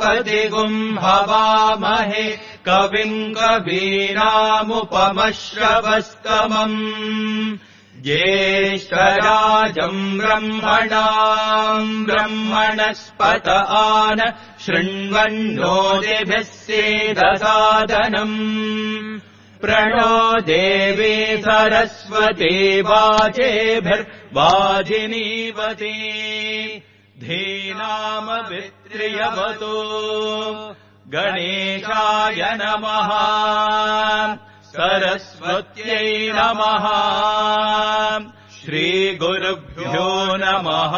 बृहस्पतिगुम् हवामहे कविम् कवीनामुपमश्रवस्तमम् ज्येष्ठराजम् ब्रह्मणाम् ब्रह्मणस्पत आन शृण्वन्नोतिभिः सेदसादनम् प्रणो देवी सरस्वती वाजेभिर्वाजिनीवती धीनामभित्र्यवतु गणेशाय नमः सरस्वत्यै नमः श्रीगुरुभ्यो नमः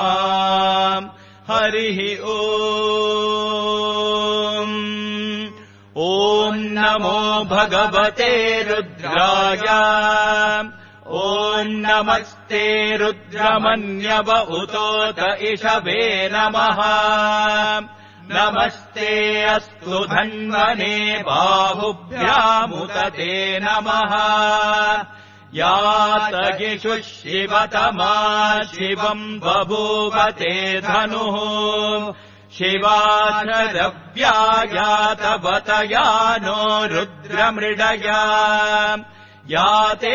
हरिः ॐ नमो भगवते रुद्राय ॐ नमस्ते रुद्रमन्यव उतोत इषवे नमः नमस्ते अस्तु धन्वने बाहुभ्यामुदते नमः यातगिषुः शिवतमा शिवम् बभूवते धनुः शिवाशरव्यायातवतया नो रुद्रमृडया याते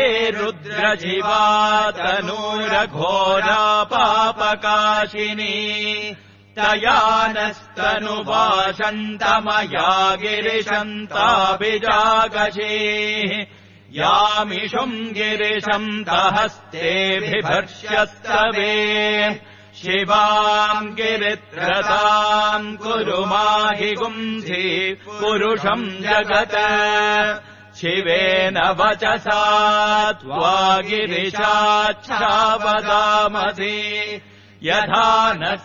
रुद्रजिवातनूरघोरा पापकाशिनी तया नस्तनुवासन्तमया गिरिशन्ताभिजागशेः यामिषुम् गिरिशम् दहस्तेभिभर्ष्यस्तवे शिवाम् गिरित्रताम् कुरु माहि गुंसि पुरुषम् जगत् शिवेन वचसा त्वा गिरिशाच्छावदामसि यथा नः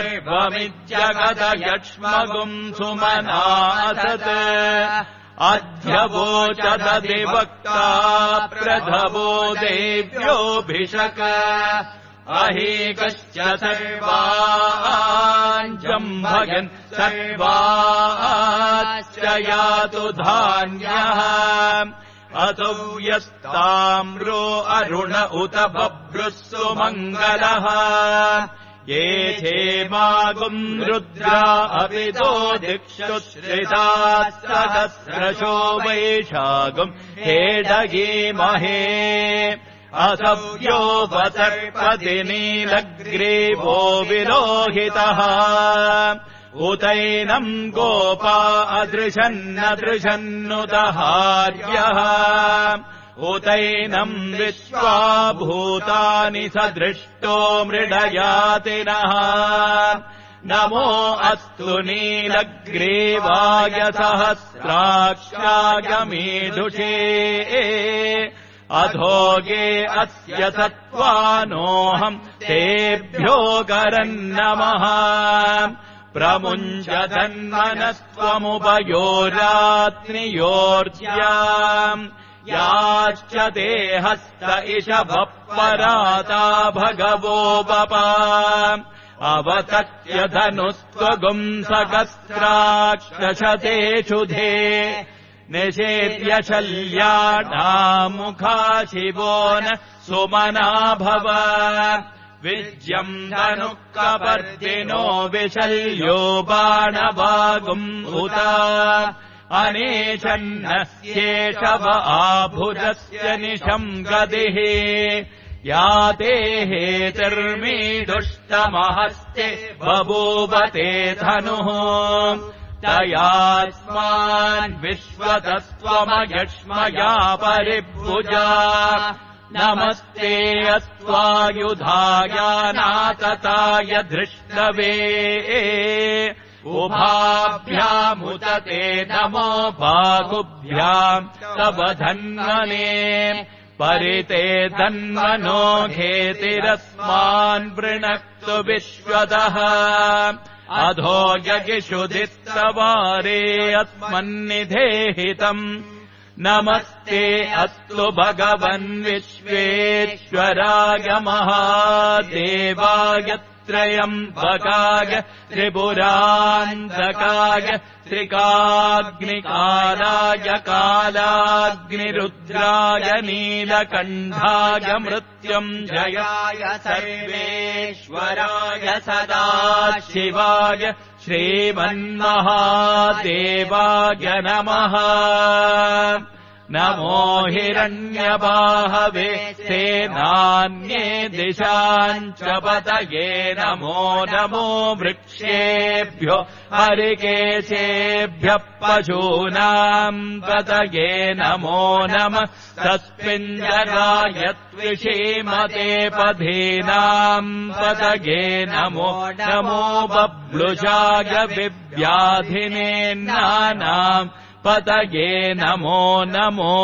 सर्वमिज्जगदयक्ष्मगुम् सुमनासत् अध्यवोचदधिवक्ता प्रधवो देव्योऽभिषक अहीकश्च सर्वाञ्जम्भयन् सर्वाश्च यातु धान्यः अतो यस्ताम्रो अरुण उत बभ्रुः सुमङ्गलः ये क्षेमागुम् रुद्रा अविदो दिक्षुश्रिताः सहस्रशो वैशागुम् हेडगीमहे असव्यो वसर्पति नीलग्रीवो विलोहितः उतैनम् गोपा अदृशन्नदृशन्नुदहार्यः उतैनम् विश्वा भूतानि सदृष्टो मृडयातिनः नमो अस्तु नीलग्रीवाय सहस्राक्षाय मीदुषे अधोगे अस्य सत्त्वानोऽहम् तेभ्यो करन्नमः प्रमुञ्चतन्मनस्त्वमुभयोरात्नियोर्ज्याम् याश्च ते हस्त इषभः पराता भगवो बपा अवतत्य धनुस्त्वगुम् सहस्राक्षशते क्षुधे निषेव्य शल्यानामुखा शिवो न सुमना भव विज्यम् धनुःकपर्दिनो विशल्यो बाणवागुम् उत अनेशन्नस्येषव आभुजस्य निशम् गतिः याते हेतिर्मीदुष्टमहस्ते बभूवते धनुः तयास्मान् विश्वतस्त्वमयक्ष्मया परिभुजा नमस्ते अस्त्वायुधायानातताय धृष्टवे उभाभ्यामुदते नमो बाहुभ्याम् तव धन्वने परिते धन्वनो घेतिरस्मान् वृणक्तु विश्वतः अधो यगिषुधिस्तवारे अस्मन्निधेहितम् नमस्ते अस्तु भगवन् विश्वेश्वराय महादेवाय त्रयम्बकाय त्रिपुरान्तकाय त्रिकाग्निकालाय कालाग्निरुद्राय नीलकण्ठाय मृत्युञ्जयाय सर्वेश्वराय सदाशिवाय श्रीमन्महादेवाय नमः नमो हिरण्यबाहवे सेनान्ये दिशाञ्च पतये नमो नमो वृक्षेभ्यो हरिकेशेभ्यः पशूनाम् पतये नमो नमः तस्मिञ्जगाय त्विषीमते पधीनाम् पतये नमो नमो बब्लुषाय विव्याधिनेन्नानाम् पतये नमो नमो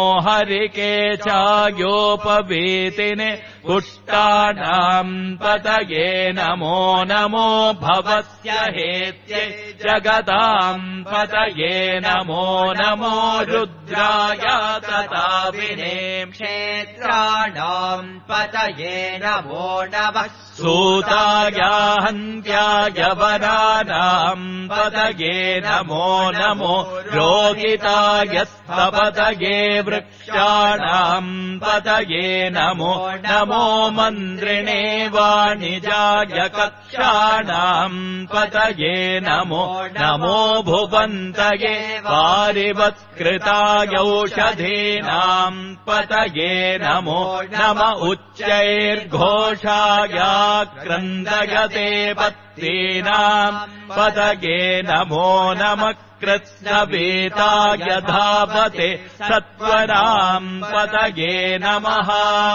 हरिकेशायोपवीतिने पुष्टानाम् पतये नमो नमो भवस्य हेत्यै जगताम् पतये नमो नमो रुद्राय तताविने क्षेत्राणाम् पतये नमो नमः सूताय हन्त्याय वरानाम् पतये नमो नमो रोहिताय स्थपतये वृक्षाणाम् पतये नमो नमो मन्त्रिणे वाणिजाय कक्षाणाम् पतये नमो नमो भुवन्तये पारिवत्कृताय औषधीनाम् पतये नमो नम उच्चैर्घोषाय क्रन्दयते पत्नीनाम् पतये नमो नमः कृत्स्नवेताय धावते सत्वराम् पतये नमः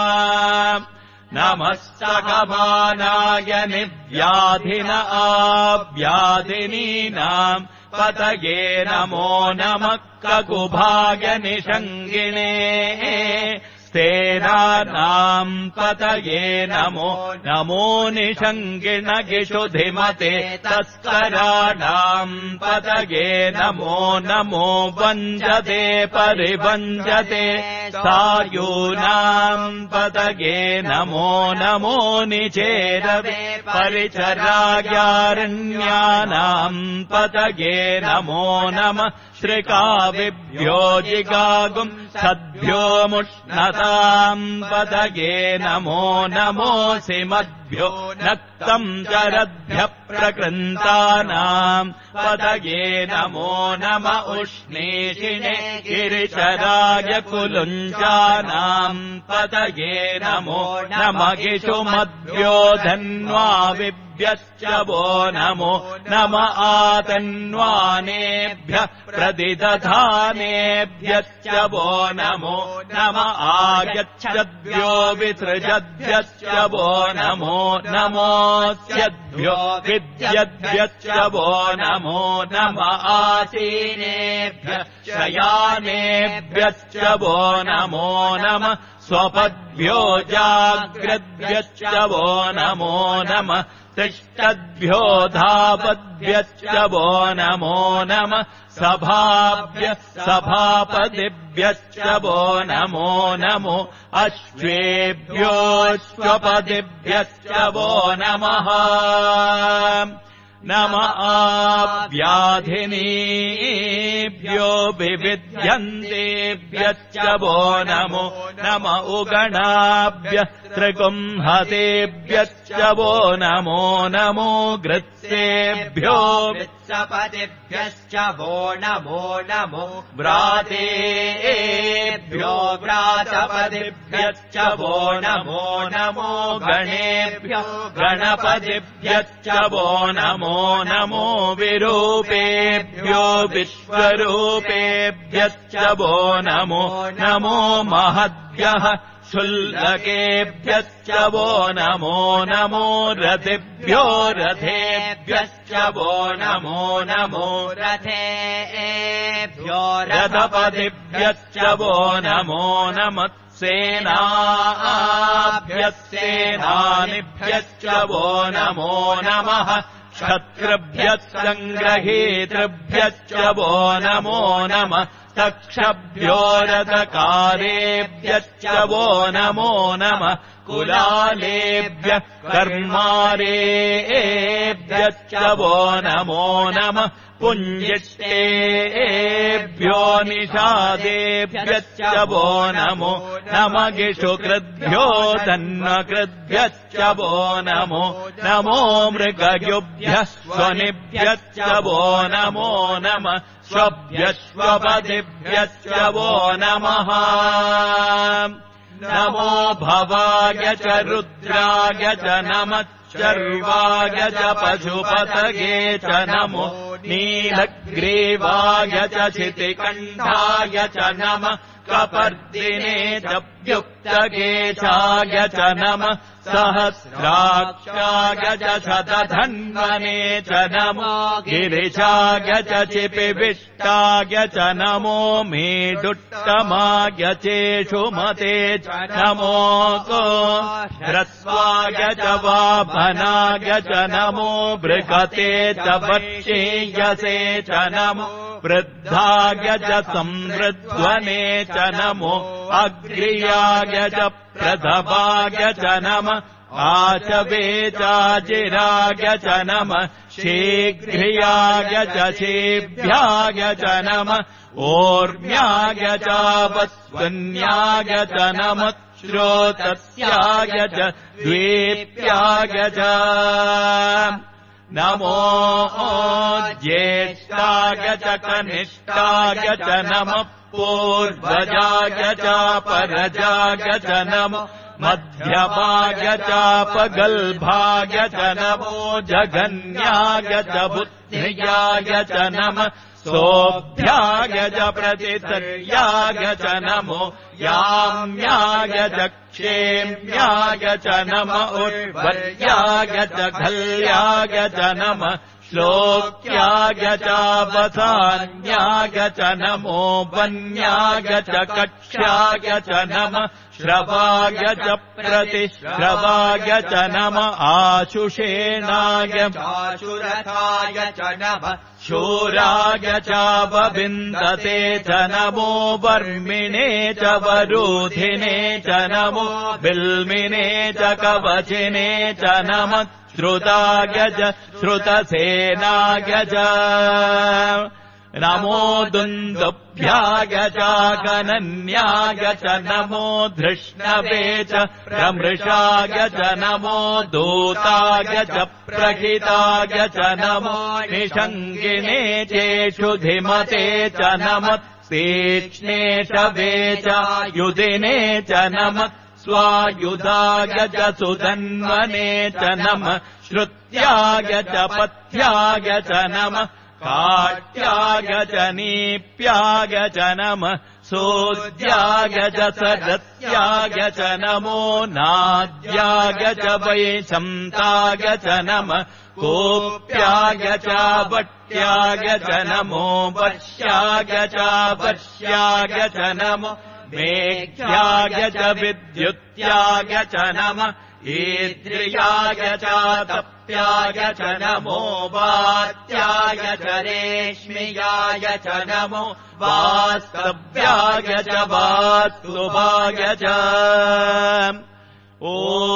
नमस्तकमानाय निव्याधिन आव्याधिनीनाम् पतये नमो नमः ककुभाय निषङ्गिणे स्तेनानाम् पतये नमो नमो निषङ्गिणगिषुधिमते तस्कराणाम् पतये नमो नमो वञ्जते परिवञ्जते सायूनाम् पतये नमो नमो निचेरवे परिचरायारण्यानाम् पतये नमो नमः श्रिकाविभ्यो जिगागुम् सद्भ्यो मुष्णताम् पतये नमो नमोऽसि मद्भ्यो नक्तम् चरद्भ्यः प्रकृन्तानाम् पतये नमो नम उष्णीषिणे गिरिचराय कुलुञ्चानाम् पतये नमो नम गिषुमद्भ्यो धन्वाविभ्यश्च वो नमो नम आतन्वानेभ्यः प्रतिदधानेभ्यश्च वो नमो नम आगच्छद्भ्यो विसृजद्भ्यश्च वो नमो नमोऽस्यद्भ्यो विद्यद्भ्यश्च वो नमो नम आसीनेभ्यः शयानेभ्यश्च वो नमो नम स्वपद्भ्यो जाग्रद्भ्यश्च वो नमो नमः तिष्ठद्भ्यो धावद्भ्यश्च वो नमो नमः सभाभ्यः सभापतिभ्यश्च वो नमो नमो अश्वेभ्योऽश्वपतिभ्यश्च वो नमः नम आव्याधिनीभ्यो विविध्यन्तेभ्यश्च वो नमो नम उगणाभ्यः त्रिगुंहतेभ्यश्च वो नमो नमो गृत्सेभ्यो सपतिभ्यश्च वो नमो नमो व्रातेभ्यो व्रातपतिभ्यश्च वो नमो नमो गणेभ्यो गणपतिभ्यश्च वो नमो नमो विरूपेभ्यो विश्वरूपेभ्यश्च वो नमो नमो महद्भ्यः शुल्लकेभ्यश्च वो नमो नमो रथेभ्यो रथेभ्यश्च वो नमो नमो रथेभ्यो रथपतिभ्यश्च वो नमो नमः सेनाभ्यः सेनानिभ्यश्च वो नमो नमः क्षत्रिभ्यः सङ्ग्रहीतृभ्यश्च वो नमो नमः तक्षभ्यो रथकारेभ्यश्च वो नमो नमः कुलालेभ्यः कर्मारेभ्यश्च वो नमो नमः पुञ्जिष्टेभ्यो निषादेभ्यश्च वो नमो नमगिषु कृद्भ्यो तन्वकृद्भ्यश्च वो नमो नमो मृगयुभ्यः स्वनिभ्यश्च वो नमो नमः स्वभ्यश्वपतिभ्यश्च वो नमः नमो भवाय च रुद्राय च नमः शर्वाय च पशुपतये च नमो नीलग्रीवाय च शितिकण्ठाय च नमः कपर्दिने च व्युक्तकेशाय च नमः सहस्राक्षाय च शतधन्वने च नमो गिरिशाय च चिपिविष्टाय च नमो मेदुट्टमाय चेषुमते च नमो ह्रस्वाय च वाभनाय च नमो बृहते च वक्षीयसे च नमो वृद्धाय च संवृध्वने च नमो अग्र्याय च प्रथमाय च नमः आचवे चाजिराय च नमः शीघ्रियाय च शीभ्याय च नमः ओर्म्याय चावस्वन्याय च नमः श्रोतस्याय च द्वीप्याय च नमो ज्येष्ठाय च कनिष्ठाय च नमः पूर्वजाय चापरजाय च नमो मध्यमाय चापगल्भाय च नमो जघन्याय च बुद्ध्याय च नमः सोऽभ्याय च प्रतितर्याय च नमो याम्याय च क्षेम्याय च नमः उर्वर्याय च खल्याय च नमः श्लोक्याय चावसान्याय च नमो वन्याय च कक्ष्याय च नमः श्रवाय च प्रतिश्रवाय च नमः आशुषेणाय चाशुरथाय च नमः शूराय चावविन्दते च नमो वर्मिणे च वरूधिने च नमो बिल्मिने च कवचिने च नमः श्रुताय च श्रुतसेनाय च नमो दुन्दुभ्याय चाकनन्याय च नमो धृष्णवे च प्रमृषाय च नमो दूताय च प्रहिताय च नमो निषङ्गिने चेषु धिमते च नमः तीक्ष्णेषवे च युधिने च नमः स्वायुधाय च सुधन्वने च नमः श्रुत्याय च पथ्याय च नमः काट्याय च नीप्याय च नमः सोद्याय च सरस्याय च नमो नाद्याय च वैशन्ताय च नमः कोप्याय च वट्याय च नमो वश्याय च वश्याय च नमो मेघ्याय च विद्युत्याय च नमः ईद्रियाय च तप्याय च नमो वात्याय च रेश्मियाय च नमो वास्तव्याय च वास्तुवाय च ॐ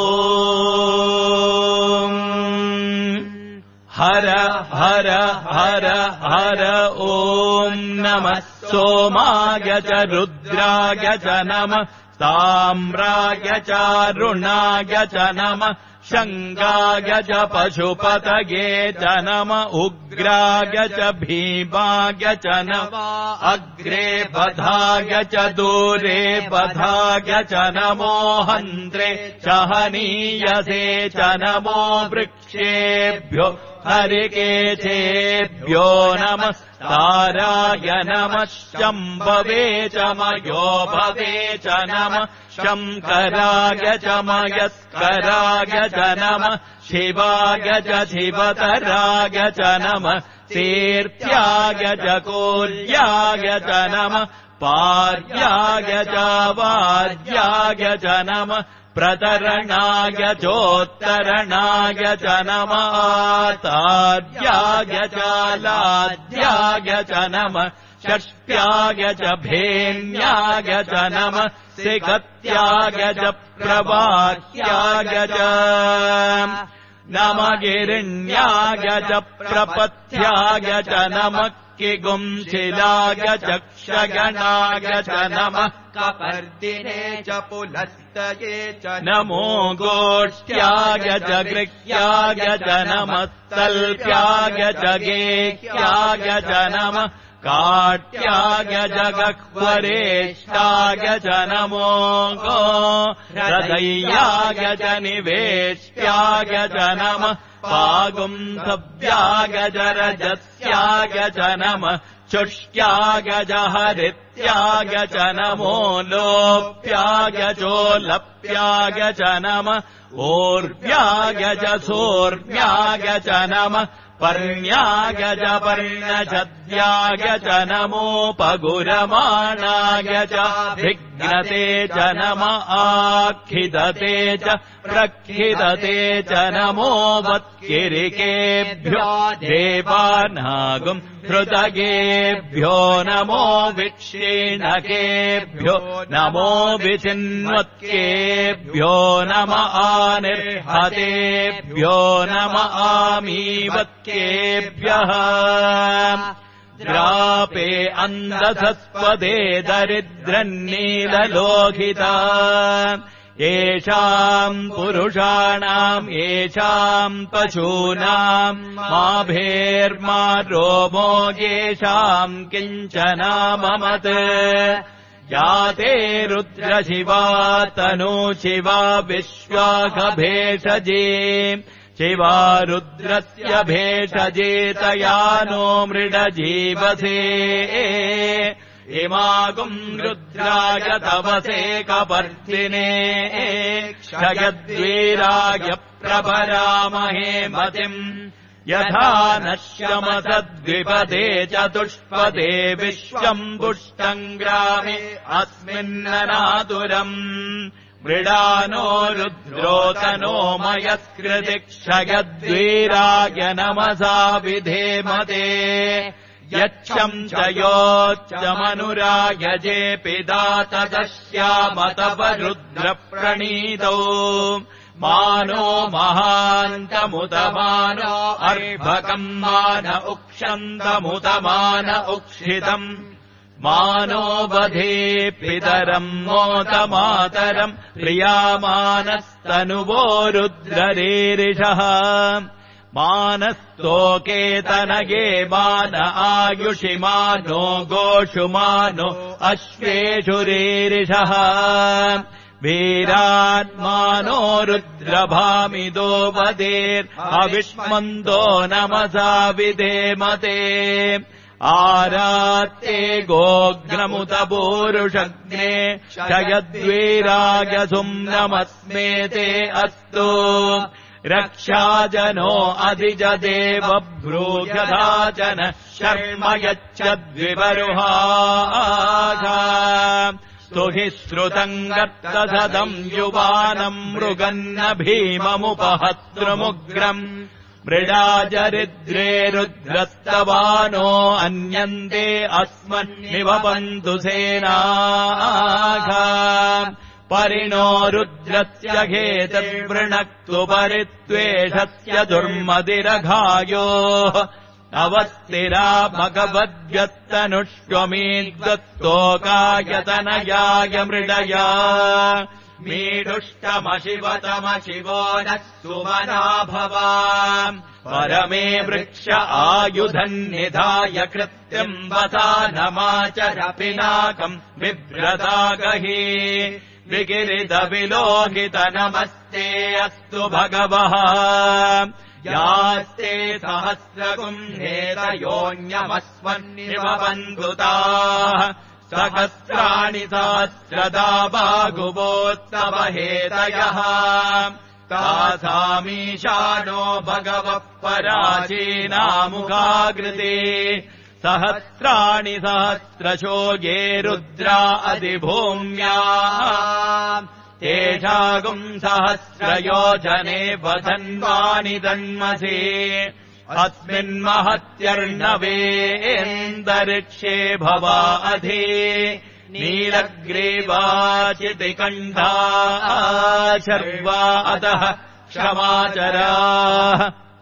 हर हर हर हर ॐ नमः सोमाय च रुद्राय च नमः ताम्राय चारुणाय च नमः शङ्गाय च पशुपतये च नमः उग्राय च भीमाय च नमः अग्रे बधाय च दूरे बधाय च नमो हन्त्रे च हनीयसे च नमो वृक्षेभ्यो हरिकेशेभ्यो नमः ताराय नमः शम्भवे च मयो भवे च नमः शङ्कराय च मयस्कराय च नमः शिवाय च शिवतराय च नमः तीर्थ्याय च कोल्याय च नमः पार्याय च वार्याय च नमः प्रतरणाय चोत्तरणाय च नमः तार्याय च लाद्याय च नमः षष्ट्याय च भेन्याय च नमः सिकत्याय च प्रवाह्याय च नमः गिरिण्याय च प्रपथ्याय च नमः किगुंशिलाय च क्षगणाय च नमः कपर्दिने च पुलस्तये च नमो गोष्ठ्याय च गृह्याय च नमः तल्प्याय च गेह्याय च नमः काट्याय च गह्वरेष्ठाय च नमो हृदयाय च निवेष्ट्याय च नमः पागुंसव्याय च रजस्याय च नमः शुष्क्याय च हरित्याय च नमो लोप्याय चोलप्याय च नमः ऊर्व्याय च सोर्व्याय च नमः पर्ण्याय च पर्णछद्याय च नमोपगुरमाणाय च विघ्नते च नमः आखिदते च प्रखिदते च नमो वत्किरिकेभ्यो देवानागुम् हृदयेभ्यो नमो विक्षीणकेभ्यो नमो विचिन्वत्केभ्यो नमः आनिर्हतेभ्यो नमः आमीवत्केभ्यः द्रापे अन्धसस्पदे दरिद्रन्नीललोहिता येषाम् पुरुषाणाम् येषाम् पशूनाम् माभेर्मा रोमो येषाम् किञ्चनाममत् याते रुद्रशिवा तनुशिवा विश्वाखभेषजे शिवा रुद्रस्य भेषजेतया नो मृडजीवसे इमागुम् रुद्राय तवसे कपर्दिने क्षयद्वीराय प्रभरामहे मतिम् यथा नश्यमसद्विपदे चतुष्पदे विश्वम् पुष्टम् ग्रामे अस्मिन्ननातुरम् मृडानो रुद्रोतनो मयस्कृति क्षयद्वीराय नमसा विधेमते यच्छम् च योच्चमनुरायजे पिता तदस्यामतप रुद्रप्रणीतौ मानो महान्तमुतमानो अर्भकम् मान उक्षन्तमुतमान उक्षितम् मानो वधे पितरम् मोतमातरम् प्रियामानस्तनुवो रुद्ररीरिषः मानस्तोकेतनये मान आयुषि मानो गोषु मानो अश्वेषु रीरिषः वीरात्मानो रुद्रभामिदो वदेर्अविष्मन्दो नमसा विधेमते आरात्ते गोग्नमुत पूरुषग्ने क्षयद्वीराय सुम्नमस्मेते अस्तु रक्षाजनो अधिजदेवभ्रूयधाचन शर्म यच्छद्विवरुहाघा स्तुहि श्रुतम् गर्तसदम् युवानम् मृगन्न भीममुपहतृमुग्रम् मृडाजरिद्रे रुद्रस्तवानो अन्यन्ते अस्मन्निवपन्तु सेनाघा परिणो रुद्रस्य घेतवृणक्तु परित्वेषस्य दुर्मदिरघायोः अवस्थिरा भगवद्यस्तनुष्वमीद्दत्तोकायतनयाय मृडया मीडुष्टमशिवतमशिवो नः सुमना भवा परमे वृक्ष आयुधन्निधाय कृत्यम् वसानमाचर पिनाकम् बिभ्रतागहि विगिरितविलोहित नमस्ते अस्तु भगवः यास्ते सहस्रगुम्हेतयोऽन्यमस्मन्निवबन्धुताः सहस्राणि सहस्रदा बाहुवोत्तव हेतयः तासामीशानो भगवः पराचीनामुखाकृते सहस्राणि सहस्रशो ये रुद्रा अधिभूम्या तेषागुम् सहस्रयोजने वधन्वानि दन्मसे अस्मिन्महत्यर्णवेन्दरिक्षे भवा अधि नीलग्रीवाचितिकण्ठा शर्वा अतः क्षमाचराः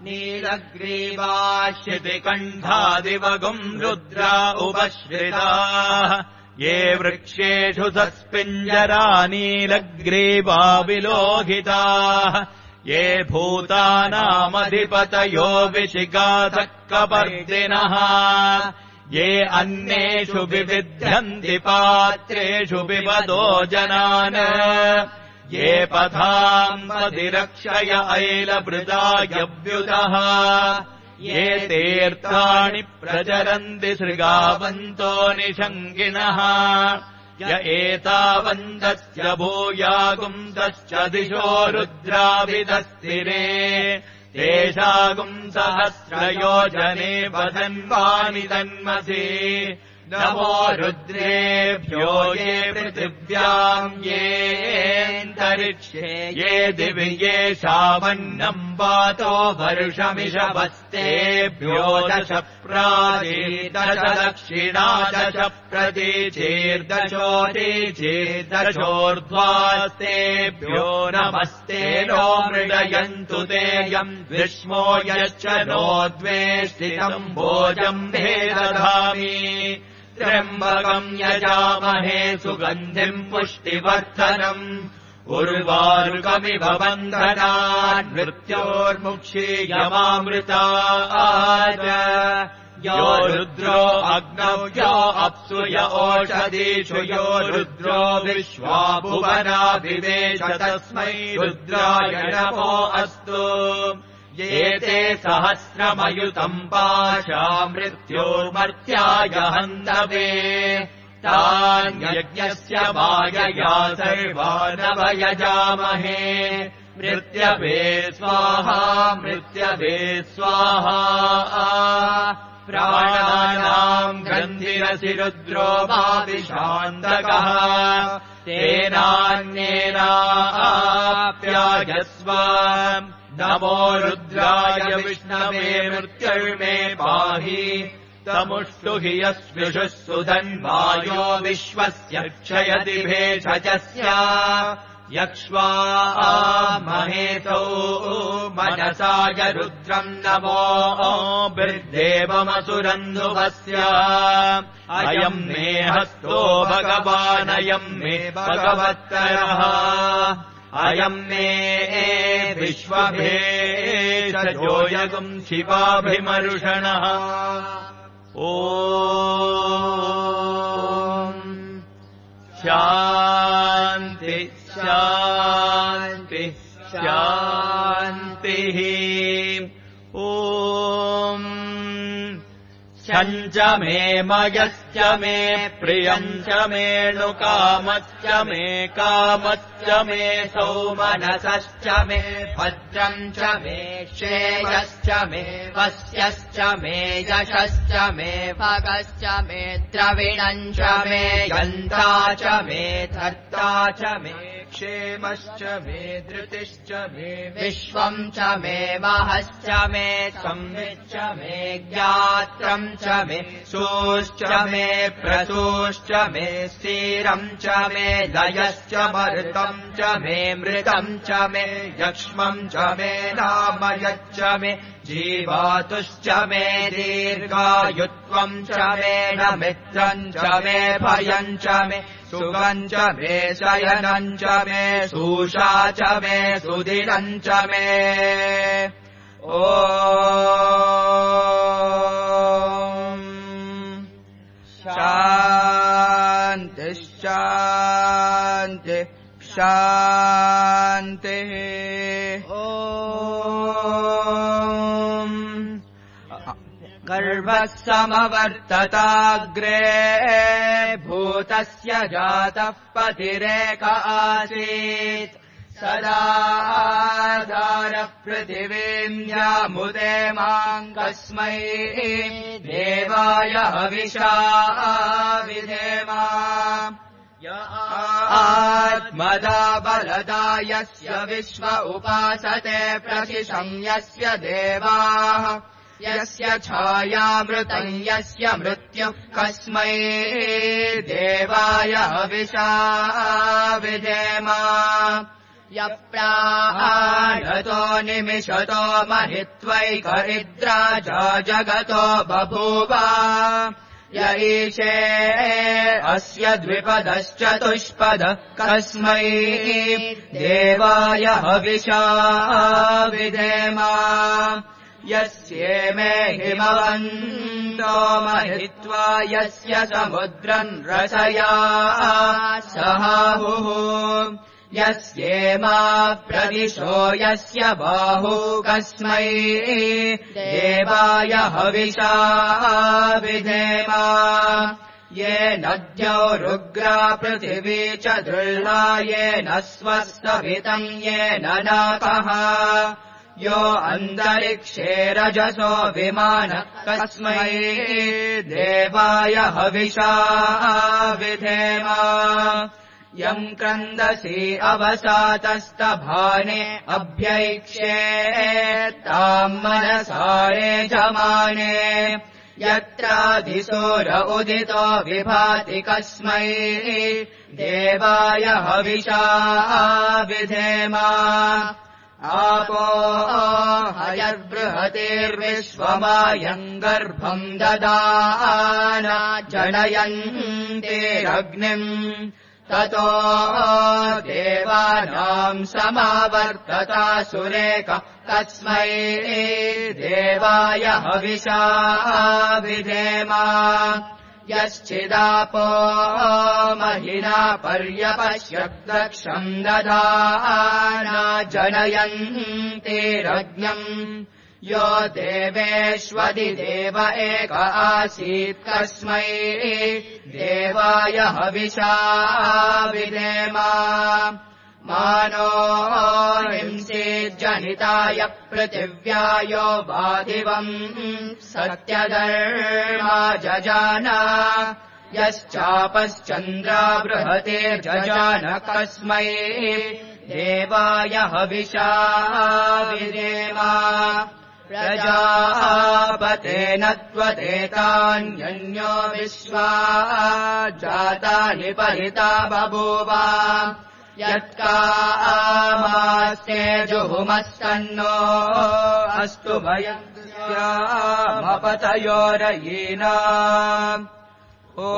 नीलग्रीवाचितिकण्ठादिवगुम् रुद्रा उपश्रिताः ये वृक्षेषु सस्पिञ्जरा नीलग्रीवा विलोहिताः ये भूतानामधिपतयो विशिगातः कपर्दिनः ये अन्येषु विविध्यन्ति पात्रेषु पिबतो जनान् ये पथाम्पतिरक्षय ऐलभृतायव्युतः ये तीर्थाणि प्रचरन्ति सृगावन्तो निशङ्गिनः य एतावन्तस्य भूयागुंसश्च दिशो रुद्राविदस्तिरे तेषागुम् सहस्रयोजने वदन्वानि तन्मसि नमो रुद्रेभ्यो ये पृथिव्याम् येऽन्तरिक्षे ये दिवि ये शावन्नम् वातो वर्षमिषवस्तेभ्यो दश प्राचीर्दश दक्षिणा दश प्रतीचीर्दशोदीचीर्दशोर्ध्वास्तेभ्यो नमस्ते नो मृडयन्तु तेयम् विष्मो यश्च नो द्वेष्टितम् भोजम् भेदधामि त्र्यम्बकम् यजामहे सुगन्धिम् पुष्टिवर्धनम् उर्वारुकमिव बन्धनान् मृत्योर्मुक्षीयमामृतात् यो रुद्रो अग्नौ यो अप्सु य ओषधीषु यो रुद्रो विश्वा भुवनाभिवेश तस्मै रुद्राय नमो अस्तु ये ते सहस्रमयुतम् पाशा मृत्योर्मर्त्याय हन्तवे तान्यज्ञस्य मायया सर्वानवयजामहे मृत्यवे स्वाहा मृत्यवे स्वाहा प्राणानाम् गन्धिरसि रुद्रो माविशान्तकः तेनान्येनाप्यायस्व नमो रुद्राय विष्णवे मृत्युर्मे पाहि तमुष्टु हि यस्विषुः सुधन्वायो विश्वस्य क्षयति भेषजस्य यक्ष्वा महेतौ मनसाय रुद्रम् नमो बिर्देवमसुरन्धुवस्य अयम् मे हस्तो भगवानयम् मे भगवत्तरः अयम् मे विश्वभेषजोऽयगुम् शिवाभिमर्षणः ॐ शान्ति शान्ति शान्तिः ॐ शञ्च मे मयश्च मे प्रियम् च मेणुकामश्च मे कामश्च मे सौमनसश्च मे भद्रम् च मे श्रेयश्च मे वस्यश्च मे यशश्च मे भगश्च मे द्रविणम् च मे यन्ता च मे धर्ता च मे क्षेमश्च मे धृतिश्च मे विश्वम् च मे महश्च मे संविच्च मे ज्ञात्रम् च मे सोश्च मे प्रसोश्च मे स्थिरम् च मे लयश्च मर्तम् च मे मृतम् च मे यक्ष्मम् च मे नामयच्च मे जीवातुश्च मे दीर्घायुत्वम् च मे न मित्रम् च मे भयम् च मे सुखम् च मे शयनम् च मे सूषा च मे सुदिनम् च मे ॐ शान्ति शान्ति शान्तिः गर्भः समवर्तताग्रे भूतस्य जातः पतिरेक आसीत् सदाधारः पृथिवीम् यामुदे माम् कस्मै देवाय हविषा विधेम आत्मदा बलदा यस्य विश्व उपासते प्रशिशं यस्य देवाः यस्य छायामृतम् यस्य मृत्युः कस्मै देवाय हविषा विधेम यप्राणतो निमिषतो महित्वैक इद्राजा जगतो बभूव य ईशे अस्य द्विपदश्चतुष्पद कस्मै देवाय हविषा विधेम यस्येमे हिमवन्तो महित्वा यस्य समुद्रम् रसया सहाहुः यस्येमा प्रदिशो यस्य बाहु कस्मै देवाय हविषा विधेम ये नद्यो रुग्रा पृथिवी च दृढा येन स्वस्तभितम् येन नाकः यो अन्तरिक्षे रजसो विमान कस्मै देवाय हविषा विधेम यम् क्रन्दसि अवसातस्तभाने अभ्यैक्ष्ये ताम् मनसारे जमाने यत्राधिसूर उदितो विभाति कस्मै देवाय हविषा विधेम आपो हयद्बृहतेर्विश्वमायम् गर्भम् ददाना जनयन्तेरग्निम् ततो देवानाम् समावर्तता सुरेक तस्मै देवाय हविषा विधेम यश्चिदापो महिना पर्यपश्यद्दक्षम् ददाना जनयन्तेरग्नम् यो देवेष्वदिदेव एक आसीत् कस्मै देवाय हविषा विधेम मानो हिंसेज्जनिताय पृथिव्यायो वादिवम् सत्यधर्मा जजान यश्चापश्चन्द्रा बृहते जजान कस्मै देवाय हविषा विधेम प्रजापतेन त्वदेतान्यन्यो विश्वा जातानि परिता बभूव यत्कामास्ते जुहुमस्तन्नो अस्तु भयस्यामपतयोरयीना ॐ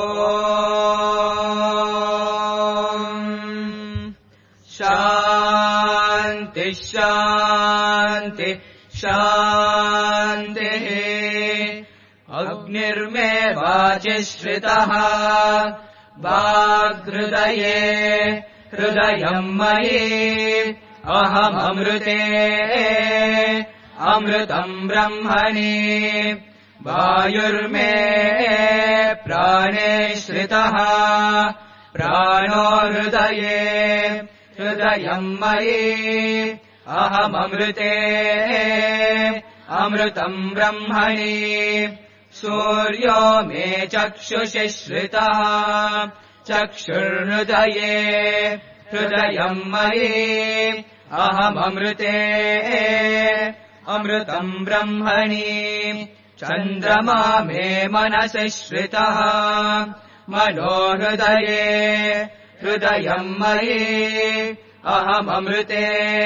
शान्ति शान्ति शान्तिः अग्निर्मे वाचिश्रितः वाग्हृदये हृदयम् मयि अहममृते अमृतम् ब्रह्मणि वायुर्मे प्राणे श्रितः प्राणो हृदये हृदयम् मयि अहममृते अमृतम् ब्रह्मणि सूर्यो मे चक्षुषि श्रितः चक्षुर्हृदये हृदयम् मयि अहममृते अमृतम् ब्रह्मणि चन्द्रमा मे मनसि श्रितः मनो हृदये हृदयम् मयि अहममृते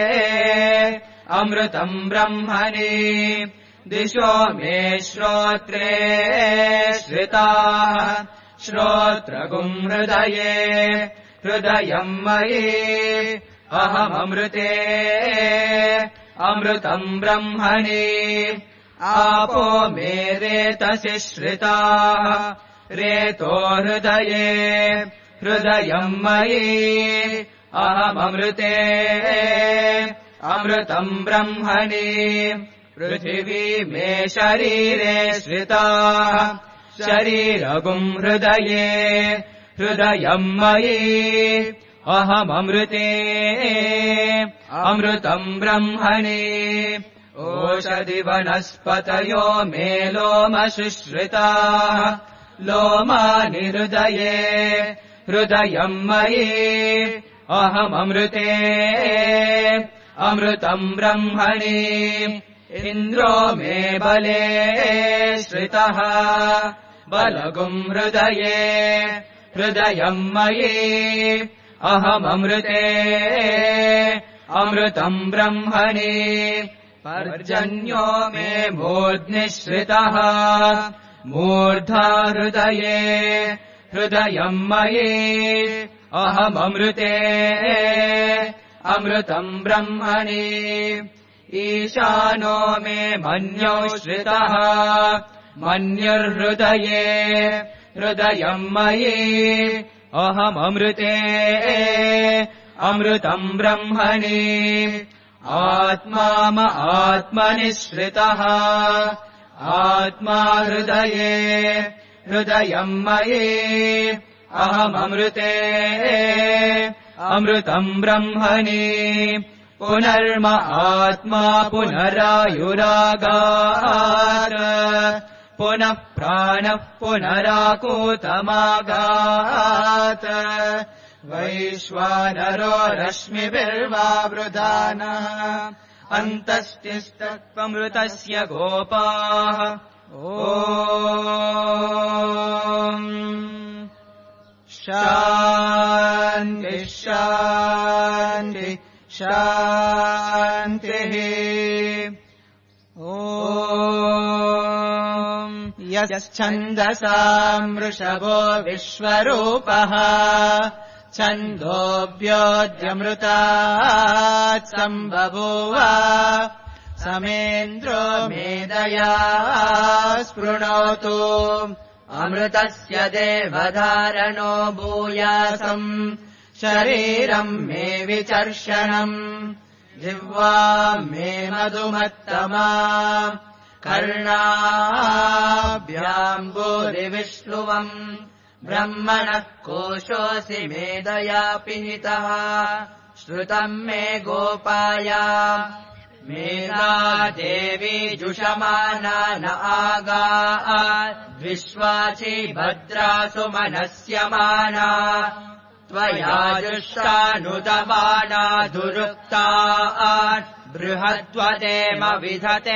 अमृतम् ब्रह्मणि दिशो मे श्रोत्रे श्रिताः श्रोत्रगुम् हृदये हृदयम् मयि अहममृते अमृतम् ब्रह्मणि आपो मे रेतसि श्रिताः रेतो हृदये हृदयम् मयि अहममृते अमृतम् ब्रह्मणि पृथिवी मे शरीरे श्रिताः शरीरगुम् हृदये हृदयम् मयि अहममृते अमृतम् ब्रह्मणि ओषधि वनस्पतयो मे लोमशुश्रिताः लोमानि हृदये हृदयम् मयि अहममृते अमृतम् ब्रह्मणि इन्द्रो मे बले श्रितः बलगुम् हृदये हृदयम् मयि अहममृते अमृतम् ब्रह्मणि पर्जन्यो मे मूर्ध्निश्रितः मूर्धा हृदये हृदयम् मयि अहममृते अमृतम् ब्रह्मणि ईशानो मे मन्यो श्रितः मन्युर्हृदये हृदयम् मयि अहममृते अमृतम् ब्रह्मणि आत्मा आत्मनिश्रितः आत्मा हृदये हृदयम् मयि अहममृते अमृतम् ब्रह्मणि पुनर्म आत्मा पुनरायुरागात् पुनः प्राणः पुनराकूतमागात् वैश्वानरो रश्मिभिर्वावृधानः अन्तस्तिस्तत्त्वमृतस्य गोपाः ॐ शान्ति शान्ति शान्तिः ॐ यश्छन्दसाम् वृषभो विश्वरूपः छन्दोऽव्योऽद्यमृतात् सम्बभूव समेन्द्रो मेधया स्पृणोतु अमृतस्य देवधारणो भूयासम् शरीरम् मे विचर्षणम् जिह्वा मे मधुमत्तमा कर्णाभ्याम् भूरिविष्णुवम् ब्रह्मणः कोशोऽसि मेधया पिहितः श्रुतम् मे गोपाया मेधा देवी जुषमाना न आगात् विश्वाची भद्रासु मनस्यमाना त्वया जुष्टानुदमाना दुरुक्तात् बृहद्वदेम विधते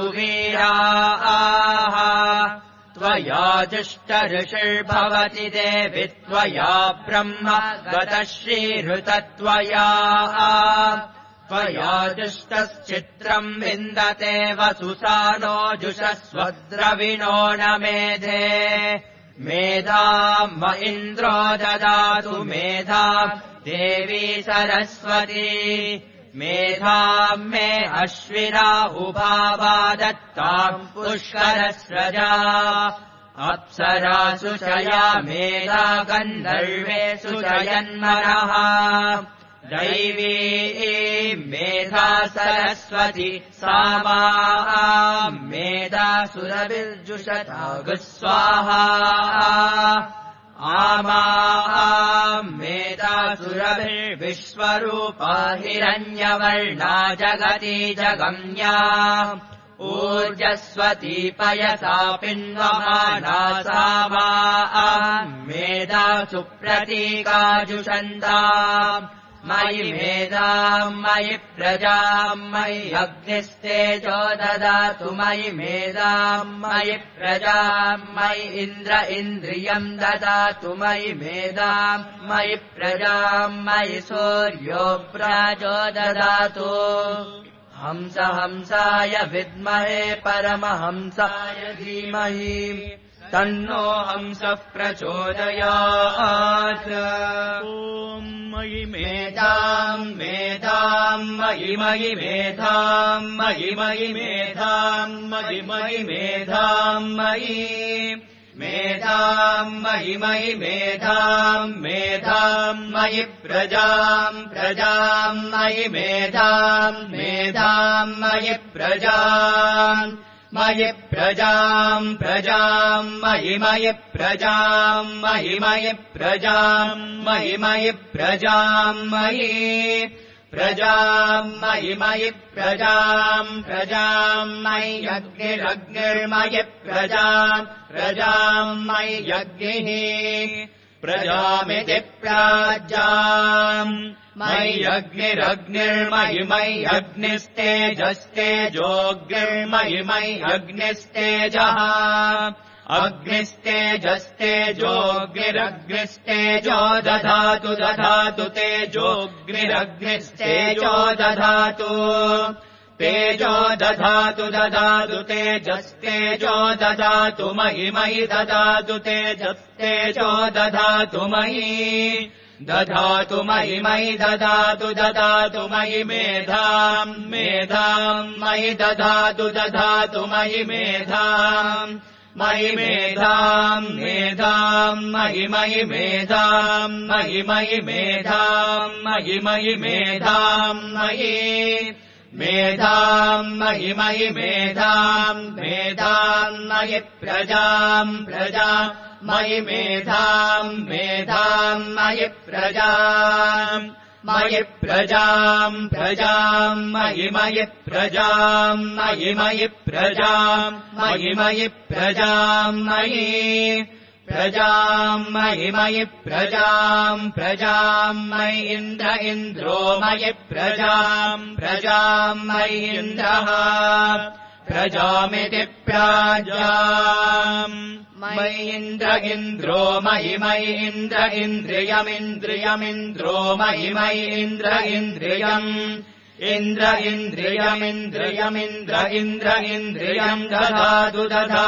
सुवीराः त्वया जुष्टऋषिर्भवति देवि त्वया ब्रह्म गतः श्रीहृतत्वया त्वया जुष्टश्चित्रम् विन्दते वसुसानो जुषस्वद्रविणो न मेधे मेधाम् म इन्द्रो ददातु मेधाम् देवी सरस्वती मेधाम् मे अश्विना उभावा दत्ताम् पुष्करस्रजा अप्सरासु शया मेधा गन्धर्वेषु शयन्मनः दैवी मेधा सरस्वती सामा मेधा सुरभिर्जुषतागुस्वाहा आमा मेधा सुरभिर्विश्वरूपा हिरण्यवर्णा जगती जगम्या ऊर्जस्वती पयसा पिन्वमाना सामा मेधा सुप्रतीकाजुषन्ता मयि मेधाम् मयि प्रजाम् मयि अग्निस्तेजो ददातु मयि मेधाम् मयि प्रजाम् मयि इन्द्र इन्द्रियम् ददातु मयि मेधाम् मयि प्रजाम् मयि सूर्यो प्राजो ददातु हंस हंसाय विद्महे परमहंसाय धीमहि तन्नो हंसः प्रचोदयात् ॐ मयि मेधाम् मेधाम् मयि मयि मेधाम् मयि मयि मेधाम् मयि मयि मेधाम् मयि मेधाम् मयि मयि मेधाम् मेधाम् मयि प्रजाम् प्रजाम् मयि मेधाम् मेधाम् मयि प्रजाम् मयि प्रजाम् प्रजाम् मयि मयि प्रजाम् मयि मयि प्रजाम् मयि मयि प्रजाम् मयि प्रजाम् मयि मयि प्रजाम् प्रजाम् मयि यज्ञिरग्निर्मयि प्रजाम् प्रजाम् मयि यज्ञिः प्रजामिति प्राज्याम् मयि यज्ञिरग्निर्मयि मयि यज्ञ अग्निस्तेजस्तेजोऽग्निर्मयिमयि अग्निस्तेजः अग्निस्तेजस्तेजोऽग्निरग्निस्तेजो दधातु दधातु तेजोऽग्निरग्निस्तेजो दधातु तेजो दधातु दधातु तेजस्तेजो दधातु मयि दधातु तेजस्तेजो दधातु मयि दधातु मयि दधातु दधातु मयि मेधाम् मयि दधातु दधातु मयि मेधाम् मयि मेधाम् मयि मेधाम् मयि मेधाम् मयि मेधाम् मयि मेधाम् मयि मेधाम् मयि प्रजाम् मयि मेधाम् मयि प्रजाम् मयि प्रजाम् मयि प्रजाम् मयि प्रजाम् मयि प्रजाम् मयि प्रजाम् मयि प्रजाम् मयि इन्द्रो मयि प्रजाम् मयि इन्द्रः प्रजामिति प्राजाम् मयि इन्द्रो मयि इन्द्रियमिन्द्रियमिन्द्रो मयि इन्द्रियम् इन्द्रियम् दधातु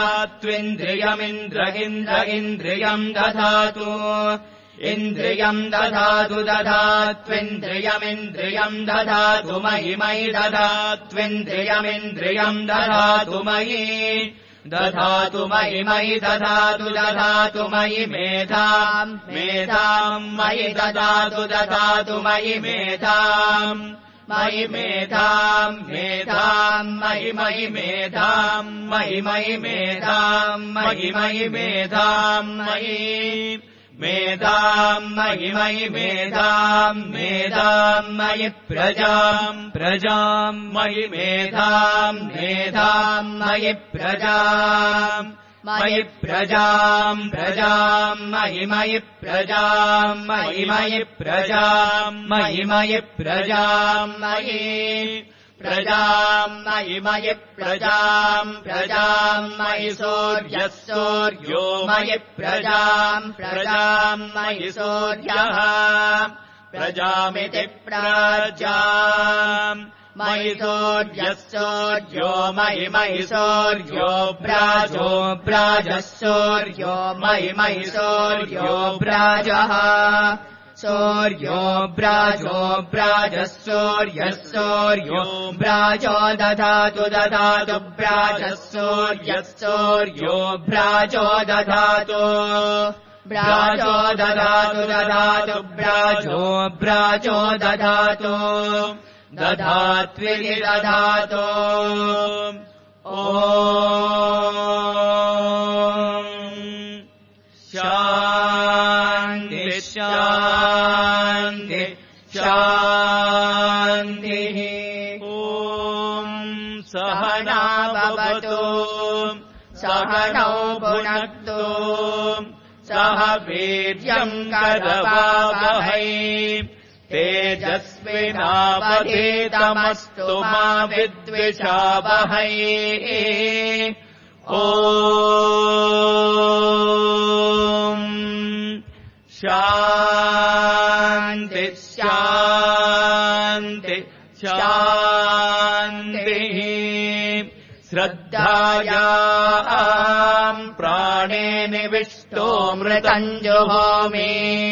दधात्विन्द्रियमिन्द्रियम् दधातु इन्द्रियम् दधातु दधात्विन्द्रियमिन्द्रियम् दधातु मयि दधात्विन्द्रियमिन्द्रियम् दधातु मयि दधातु मयि दधातु मयि मेधाम् मयि दधातु मयि मेधाम् मयि मेधाम् मयि मेधाम् मयि मेधाम् मयि मेधाम् मयि मेधाम् मयि मेधाम् मयि प्रजाम् मयि मेधाम् मयि प्रजाम् मयि प्रजाम् मयि प्रजाम् मयि प्रजाम् मयि प्रजाम् मयि प्रजाम् मयि प्रजाम् मयि सूर्यो मयि प्रजाम् मयि सूर्यः प्रजामिति प्राजाम् मयि सूर्यो मयि सूर्यो प्राजः सूर्यो मयि सूर्यो प्राजः सूर्यो प्राजः सूर्यो प्राजो दधातु प्राजः सूर्यो प्राजो दधातु प्राजो दधातु दधात्विति दधातु ॐ शान्तिः ॐ सहना भवतु सहनौ भुनक्तु सह वीर्यम् करवावहै तेजस्विनावधीतमस्तु मा विद्विषावहै ॐ शान्तिः श्रद्धायाम् प्राणे निविष्टो मृतम् जुहोमि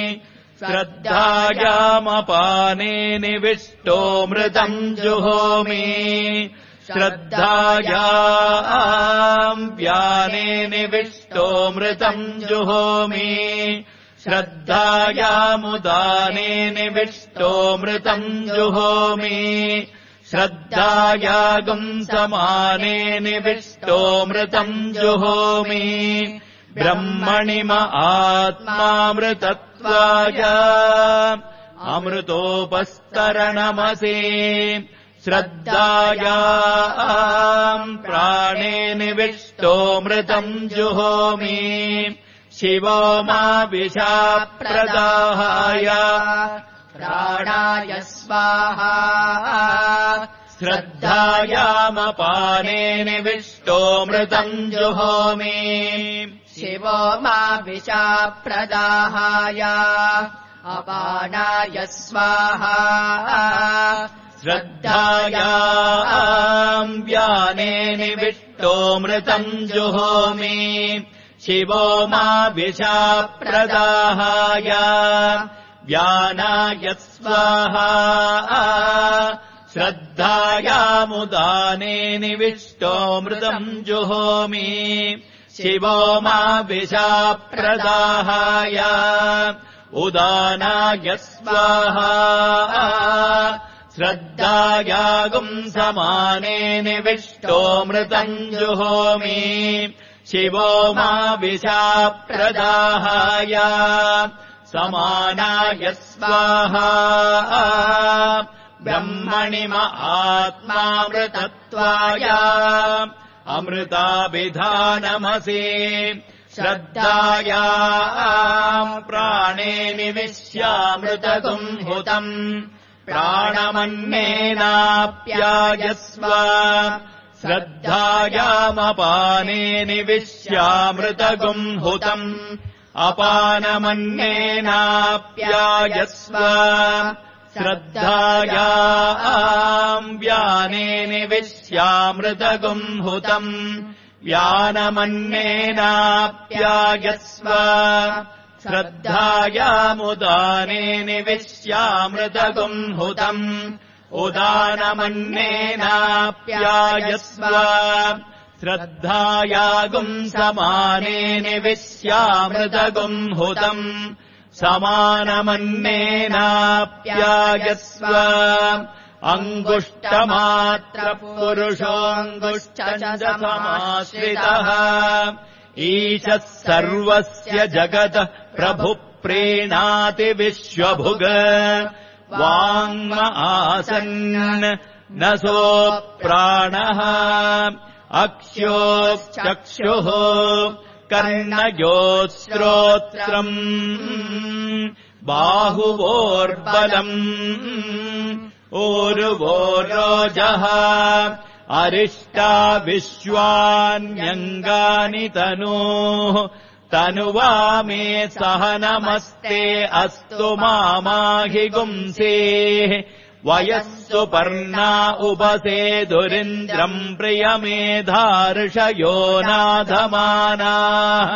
श्रद्धायामपाने निविष्टो मृतम् जुहोमि श्रद्धायाम् व्याने निविष्टो मृतम् जुहोमि श्रद्धायामुदाने निविष्टो मृतम् जुहोमि श्रद्धायागुम् समाने निविष्टो मृतम् जुहोमि ब्रह्मणि आत्मामृतत्वाय अमृतोपस्तरणमसि श्रद्धायाम् प्राणे निविष्टो मृतम् जुहोमि शिवो मा विषाप्रदाहाय प्राणाय स्वाहा श्रद्धायामपाने निविष्टोऽमृतम् जुहोमि शिवो मा विशा प्रदाहाय अपानाय स्वाहा श्रद्धायाम् व्याने निविष्टोऽमृतम् जुहोमि शिवो मा विशा प्रदाहाय व्यानाय स्वाहा श्रद्धायामुदाने निविष्टोऽमृतम् जुहोमि शिवो मा विशा प्रदाहाय उदानाय स्वाहा श्रद्धायागुम् समाने निविष्टोऽमृतम् जुहोमि शिवो मा विशा प्रदाहाय समानाय स्वाहा ब्रह्मणि आत्मामृतत्वाय अमृताभिधानमसि श्रद्धायाम् प्राणे निविश्यामृतगुम् हुतम् प्राणमन्नेनाप्यायस्व श्रद्धायामपाने निविश्यामृतगुम् हुतम् अपानमन्नेनाप्यायस्व श्रद्धायाम् व्याने निविश्यामृतगुम् हुतम् व्यानमन्नेनाप्यायस्व श्रद्धायामुदाने निविश्यामृतगुम् हुतम् उदानमन्नेनाप्यायस्व श्रद्धायागुम् समाने निविश्यामृतगुम् हुतम् समानमन्नेनाप्यायस्व अङ्गुष्टमात्रपुरुषोऽङ्गुष्ठमाश्रितः ईशः सर्वस्य जगतः प्रभुः प्रीणाति विश्वभुग वाङ्म आसन् न सो प्राणः अक्ष्योश्चक्षुः कर्णयोश्रोत्रम् बाहुवोर्बलम् ऊरुवोरोजः अरिष्टा विश्वान्यङ्गानि तनुवा मे सहनमस्ते अस्तु माहि गुंसेः वयस्सु पर्णा उपसेदुरिन्द्रम् प्रियमेधार्षयो नाधमानाः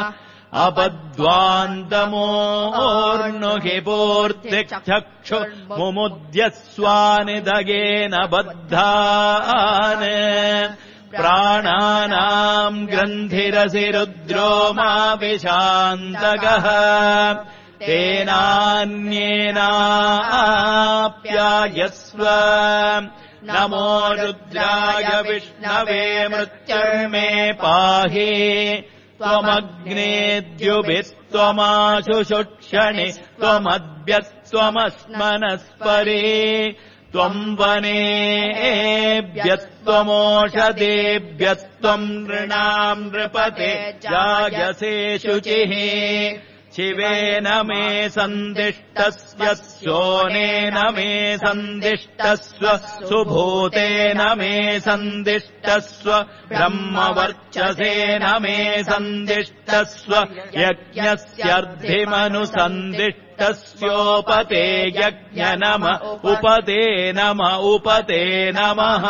अपद्वान्तमोर्नुहि पूर्तिक्षक्षु मुमुद्यस्वानिदगेन बद्धान् प्राणानाम् ग्रन्थिरसि रुद्रो मा विशान्तगः तेनान्येनाप्यायस्व नमो रुद्राय विष्णवे मृत्युर्मे पाहि त्वमग्नेद्युभिस्त्वमाशुषुक्षणि त्वमद्भ्यस्त्वमश्मनस्परे त्वम् वनेभ्यस्त्वमोषधेभ्यस्त्वम् नृणाम् नृपते जायसे शुचिः शिवेन मे सन्दिष्टस्य सोनेन मे सन्दिष्टस्व सुभूतेन मे सन्दिष्टस्व ब्रह्मवर्चसेन मे सन्दिष्टस्व यज्ञस्यर्धिमनुसन्दिष्टस्योपते यज्ञ नम उपते नमः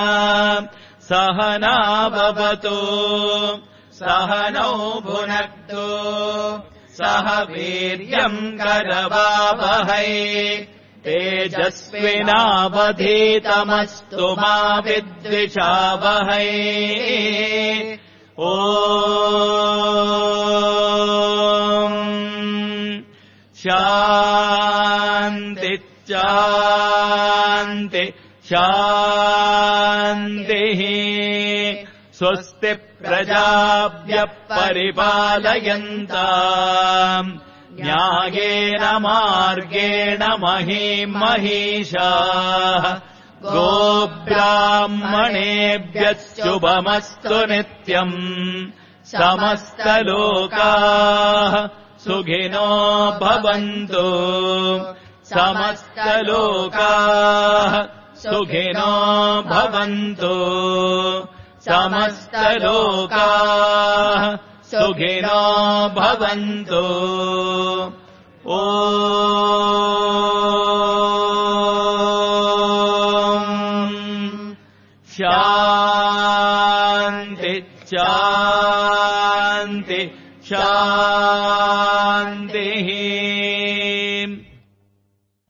सहना भवतु सहनौ भुनक्तु सह वीर्यम् करवावहै तेजस्विनावधीतमस्तु मा विद्विषावहै ॐ शान्ति शान्ति शान्तिः स्वस्ति प्रजाभ्यः परिपालयन्ताम् न्यायेन मार्गेण महीम् महिषाः गोब्राह्मणेभ्यः शुभमस्तु नित्यम् समस्तलोकाः सुखिनो भवन्तु समस्तलोकाः सुखिनो भवन्तु समस्तलोकाः सुखिनो भवन्तु